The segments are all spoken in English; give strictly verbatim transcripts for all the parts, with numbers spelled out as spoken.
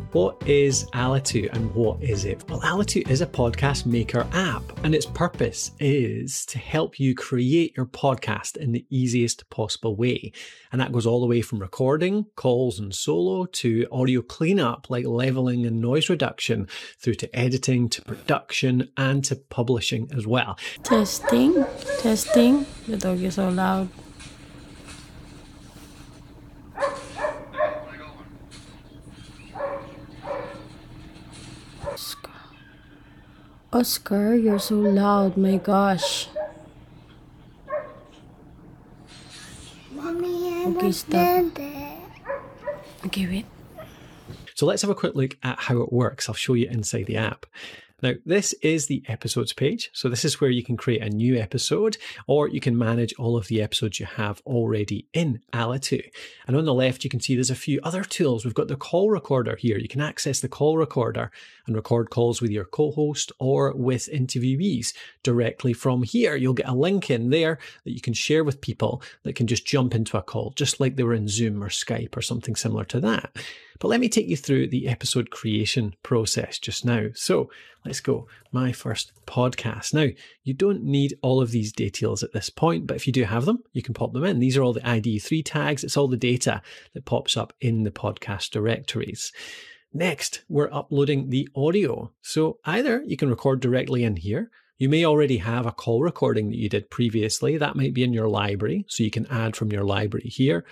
What is Alitu and what is it? Well, Alitu is a podcast maker app, and its purpose is to help you create your podcast in the easiest possible way. And that goes all the way from recording, calls and solo, to audio cleanup like leveling and noise reduction, through to editing, to production, and to publishing as well. Testing, testing. The dog is so loud. Oscar, you're so loud, my gosh. Mommy, I Okay, want stop. that. Okay, wait. So let's have a quick look at how it works. I'll show you inside the app. Now, this is the episodes page. So this is where you can create a new episode, or you can manage all of the episodes you have already in Alitu. And on the left, you can see there's a few other tools. We've got the call recorder here. You can access the call recorder and record calls with your co-host or with interviewees directly from here. You'll get a link in there that you can share with people that can just jump into a call, just like they were in Zoom or Skype or something similar to that. But let me take you through the episode creation process just now. So let's go. My first podcast. Now, you don't need all of these details at this point, but if you do have them, you can pop them in. These are all the I D E three tags. It's all the data that pops up in the podcast directories. Next, we're uploading the audio. So either you can record directly in here. You may already have a call recording that you did previously. That might be in your library, so you can add from your library here.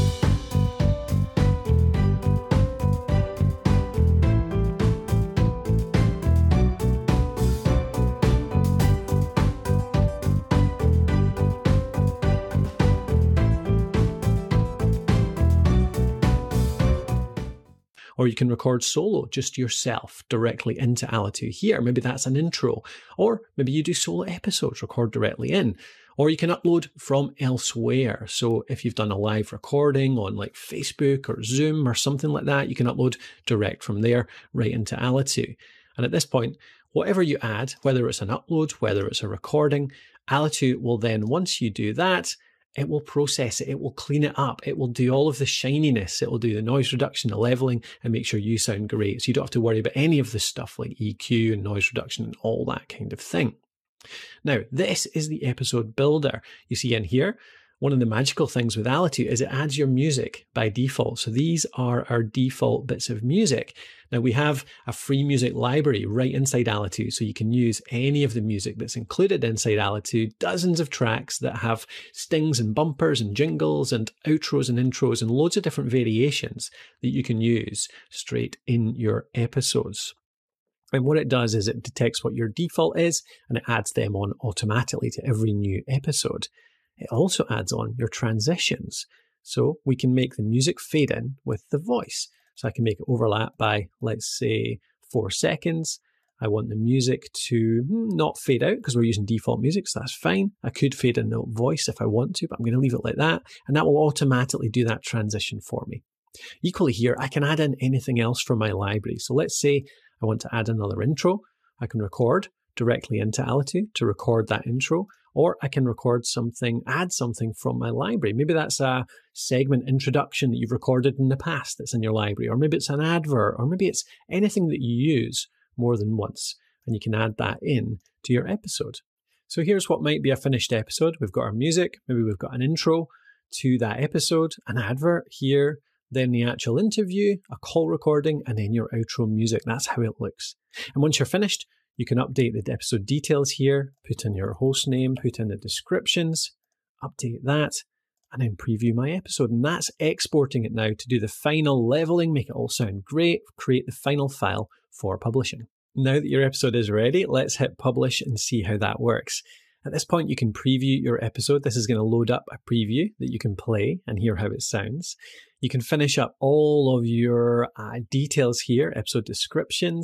Or you can record solo, just yourself, directly into Alitu here. Maybe that's an intro. Or maybe you do solo episodes, record directly in. Or you can upload from elsewhere. So if you've done a live recording on like Facebook or Zoom or something like that, you can upload direct from there right into Alitu. And at this point, whatever you add, whether it's an upload, whether it's a recording, Alitu will then, once you do that, it will process it, it will clean it up, it will do all of the shininess, it will do the noise reduction, the leveling, and make sure you sound great. So you don't have to worry about any of this stuff like E Q and noise reduction and all that kind of thing. Now, this is the episode builder. You see in here, one of the magical things with Alitu is it adds your music by default. So these are our default bits of music. Now we have a free music library right inside Alitu, so you can use any of the music that's included inside Alitu, dozens of tracks that have stings and bumpers and jingles and outros and intros and loads of different variations that you can use straight in your episodes. And what it does is it detects what your default is and it adds them on automatically to every new episode. It also adds on your transitions. So we can make the music fade in with the voice. So I can make it overlap by, let's say, four seconds. I want the music to not fade out because we're using default music, so that's fine. I could fade in the voice if I want to, but I'm going to leave it like that. And that will automatically do that transition for me. Equally here, I can add in anything else from my library. So let's say I want to add another intro. I can record directly into Alitu to record that intro, or I can record something, add something from my library. Maybe that's a segment introduction that you've recorded in the past that's in your library, or maybe it's an advert, or maybe it's anything that you use more than once, and you can add that in to your episode. So here's what might be a finished episode. We've got our music, maybe we've got an intro to that episode, an advert here, then the actual interview, a call recording, and then your outro music. That's how it looks. And once you're finished, you can update the episode details here, put in your host name, put in the descriptions, update that, and then preview my episode. And that's exporting it now to do the final leveling, make it all sound great, create the final file for publishing. Now that your episode is ready, let's hit publish and see how that works. At this point, you can preview your episode. This is going to load up a preview that you can play and hear how it sounds. You can finish up all of your uh, details here, episode descriptions,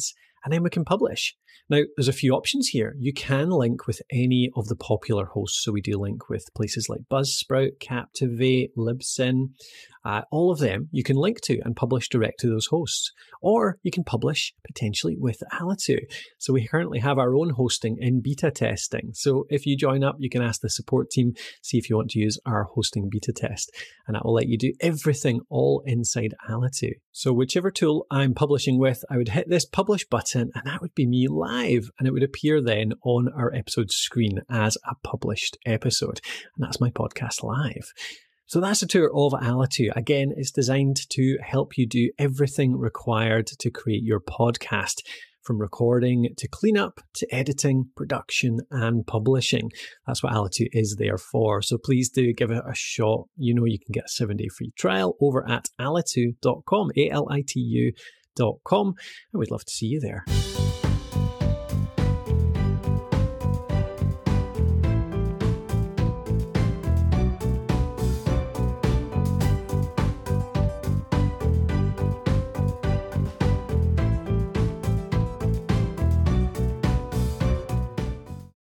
and then we can publish. Now, there's a few options here. You can link with any of the popular hosts. So we do link with places like Buzzsprout, Captivate, Libsyn, uh, all of them you can link to and publish direct to those hosts. Or you can publish potentially with Alitu. So we currently have our own hosting in beta testing. So if you join up, you can ask the support team, see if you want to use our hosting beta test, and that will let you do everything all inside Alitu. So whichever tool I'm publishing with, I would hit this publish button and that would be me live, and it would appear then on our episode screen as a published episode. And that's my podcast live. So that's a tour of Alitu. Again, it's designed to help you do everything required to create your podcast, from recording to cleanup to editing, production, and publishing. That's what Alitu is there for. So please do give it a shot. You know you can get a seven-day free trial over at alitu dot com, A L I T U dot com, and we'd love to see you there.